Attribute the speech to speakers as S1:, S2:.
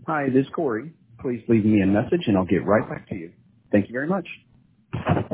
S1: Hi, this is Corey. Please leave me a message and I'll get right back to you. Thank you very much.